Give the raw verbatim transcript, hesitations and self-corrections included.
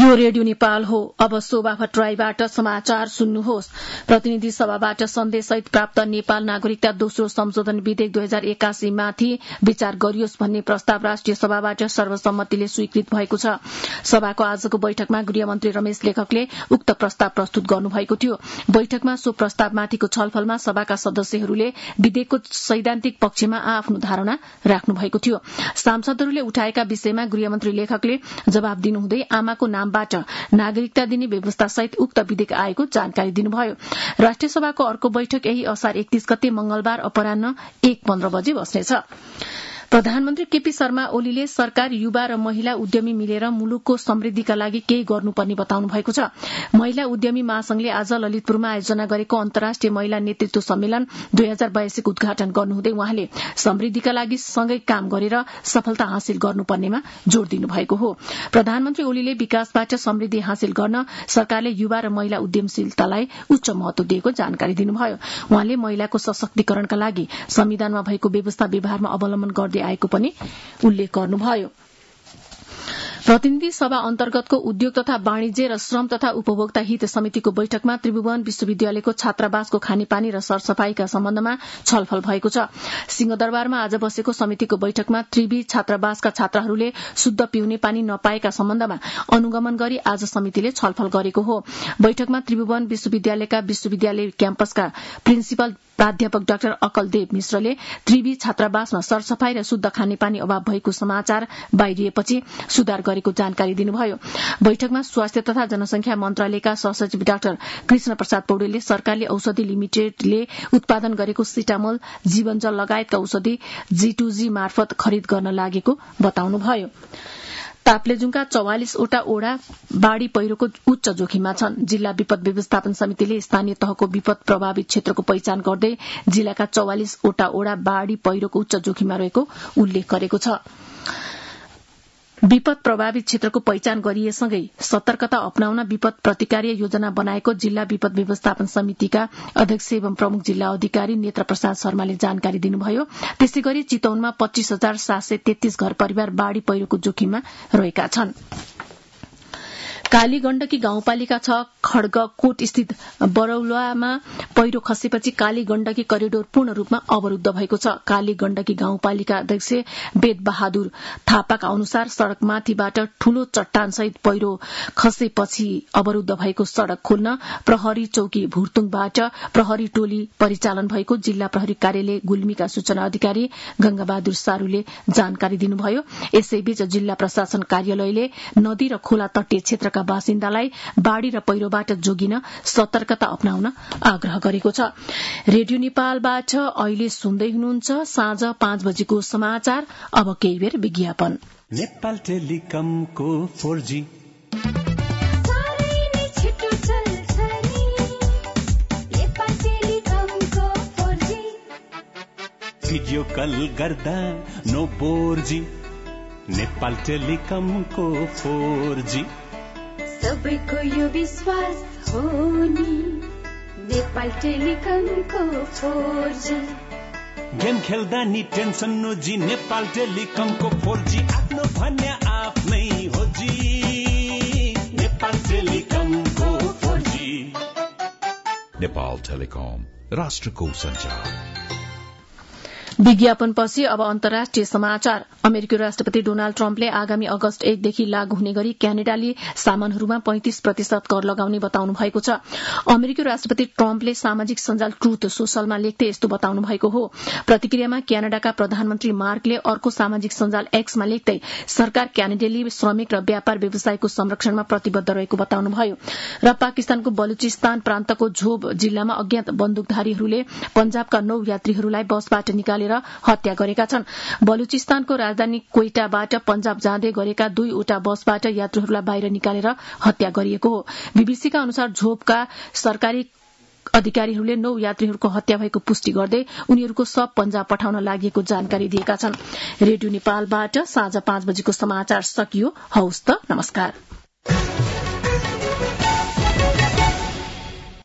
यो रेडियो नेपाल हो। अब शोभा भट्टराईबाट समाचार सुन्नुहोस्। प्रतिनिधि सभाबाट सन्देशसहित प्राप्त नेपाल नागरिकता दोस्रो संशोधन विधेयक दुई हजार एकासी माथि विचार गरियोस् भन्ने प्रस्ताव राष्ट्रिय सभाबाट सर्वसम्मतिले स्वीकृत भएको छ। सभाको आजको बैठकमा गृहमन्त्री रमेश लेखकले उक्त प्रस्ताव प्रस्तुत गर्नुभएको थियो। बैठकमा सो प्रस्तावमाथिको छलफलमा सभाका सदस्यहरूले विधेयकको सैद्धान्तिक पक्षमा आआफ्नो धारणा राख्नु भएको थियो। सांसदहरूले उठाएका विषयमा गृहमन्त्री लेखकले जवाब दिनुहुँदै आमाको नामबाट नागरिकता दिने व्यवस्था सहित उक्त विधेयक आएको जानकारी दिनुभयो। राष्ट्रिय सभाको अर्को बैठक यही असार एकतीस गते मंगलबार अपराह्न एक पन्ध्र बजे बस्नेछ। प्रधानमन्त्री केपी शर्मा ओलीले सरकार, युवा र महिला उद्यमी मिलेर मुलुकको समृद्धिका लागि केही गर्नुपर्ने बताउनु भएको छ। महिला उद्यमी महासंघले आज ललितपुरमा आयोजना गरेको अन्तर्राष्ट्रिय महिला नेतृत्व सम्मेलन दुई हजार बयासीको उद्घाटन गर्नुहुँदै उहाँले समृद्धिका लागि सँगै काम गरेर सफलता हासिल गर्नुपर्नेमा जोड़ दिनुभएको हो। प्रधानमन्त्री ओलीले विकासबाट समृद्धि हासिल गर्न सरकारले युवा र महिला उद्यमशीलतालाई उच्च महत्व दिएको जानकारी दिनुभयो। उहाँले महिलाको सशक्तिकरणका लागि संविधानमा भएको व्यवस्था व्यवहारमा अवलम्बन गर्दै आएको पनि उल्लेख गर्नुभयो। प्रतिनिधि सभा अन्तर्गतको उद्योग तथा वाणिज्य र श्रम तथा उपभोक्ता हित समितिको बैठकमा त्रिभुवन विश्वविद्यालयको छात्रावासको खानेपानी र सरसफाईका सम्बन्धमा छलफल भएको छ। सिंहदरबारमा आज बसेको समितिको बैठकमा त्रिवी छात्रावासका छात्राहरूले शुद्ध पिउने पानी नपाएका सम्बन्धमा अनुगमन गरी आज समितिले छलफल गरेको हो। बैठकमा त्रिभुवन विश्वविद्यालयका विश्वविद्यालय क्याम्पसका प्रिन्सिपल प्राध्यापक डाक्टर अकलदेव मिश्रले त्रिवी छात्रावासमा सरसफाई र शुद्ध खानेपानी अभाव भएको समाचार बाहिरिएपछि सुधार गरेको जानकारी दिनुभयो। बैठकमा स्वास्थ्य तथा जनसंख्या मन्त्रालयका सहसचिव डाक्टर कृष्ण प्रसाद पौडेलले सरकारले औषधि लिमिटेडले उत्पादन गरेको सिटामोल, जीवनजल लगायतका औषधि जी टू जी मार्फत खरिद गर्न लागेको बताउनुभयो। ताप्लेजुङका चौवालिसवटा ओडा बाढ़ी पहिरोको उच्च जोखिममा छन्। जिल्ला विपद व्यवस्थापन समितिले स्थानीय तहको विपद प्रभावित क्षेत्रको पहिचान गर्दै जिल्लाका चौवालिसवटा ओडा बाढ़ी पहिरोको उच्च जोखिममा रहेको उल्लेख गरेको छ। विपद प्रभावित क्षेत्रको पहिचान गरिएसँगै सतर्कता अपनाउन विपद प्रतिकार्य योजना बनाएको जिल्ला विपद व्यवस्थापन समितिका अध्यक्ष एवं प्रमुख जिल्ला अधिकारी नेत्र प्रसाद शर्माले जानकारी दिनुभयो। त्यसै गरी चितवनमा पच्चीस हजार सात सय तेत्तीस घर परिवार बाढ़ी पहिरोको जोखिममा रहेका छन्। काली गण्डकी गाउँपालिका छ खड्गकोट स्थित बरौलामा पहिरो खसेपछि काली गण्डकी करिडोर पूर्ण रूपमा अवरूद्ध भएको छ। काली गण्डकी गाउँपालिका अध्यक्ष वेद बहादुर थापाका अनुसार सड़कमाथिबाट ठूलो चट्टान सहित पहिरो खसेपछि अवरूद्ध भएको सड़क खोल्न प्रहरी चौकी भुर्तुङबाट प्रहरी टोली परिचालन भएको जिल्ला प्रहरी कार्यालय गुल्मीका सूचना अधिकारी गंगाबहादुर सारूले जानकारी दिनुभयो। यसैबीच जिल्ला प्रशासन कार्यालयले नदी र खोला तटीय क्षेत्रका बासिन्दालाई बाढ़ी र पहिरोबाट जोगिन सतर्कता अपनाउन आग्रह गरेको छ। रेडियो नेपालबाट अहिले सुन्दै हुनुहुन्छ साँझ पाँच बजेको समाचार। अब केही बेर विज्ञापन। नेपाल टेलिकमको फोर जी भिडियो कल गर्दा नो बोर जी। नेपाल टेलिकमको फोर जी सबैको यो विश्वास हो नि। नेपाल टेलिकमको फोर जी गेम खेल्दा नि टेन्सन नो जी। नेपाल टेलिकमको फोर जी आफ्नो भन्या आफ्नै हो जी। नेपाल टेलिकमको फोर जी। नेपाल टेलिकम राष्ट्रको संचार। विज्ञापनपछि अब अन्तर्राष्ट्रिय समाचार। अमेरिकी राष्ट्रपति डोनाल्ड ट्रम्पले आगामी अगस्त एकदेखि लागू हुने गरी क्यानाडाली सामानहरूमा पैंतिस प्रतिशत कर लगाउने बताउनु भएको छ। अमेरिकी राष्ट्रपति ट्रम्पले सामाजिक सञ्जाल ट्रुथ सोशलमा लेख्दै यस्तो बताउनु भएको हो। प्रतिक्रियामा क्यानाडाका प्रधानमन्त्री मार्कले अर्को सामाजिक सञ्जाल एक्समा लेख्दै सरकार क्यानाडेली श्रमिक र व्यापार व्यवसायको संरक्षणमा प्रतिबद्ध रहेको बताउनुभयो। र पाकिस्तानको बलुचिस्तान प्रान्तको झोब जिल्लामा अज्ञात बन्दुकधारीहरूले पंजाबका नौ यात्रीहरूलाई बसबाट निकाले हत्या गरेका छन्। बलुचिस्तानको राजधानी कोइटाबाट पंजाब जाँदै गरेका दुईवटा बसबाट यात्रीहरूलाई बाहिर निकालेर हत्या गरिएको हो। बीबीसीका अनुसार झोपका सरकारी अधिकारीहरूले नौ यात्रीहरूको हत्या भएको पुष्टि गर्दै उनीहरूको शव पंजाब पठाउन लागेको जानकारी दिएका छन्। रेडियो नेपालबाट साँझ पाँच बजेको समाचार सकियो। हवस् त, नमस्कार।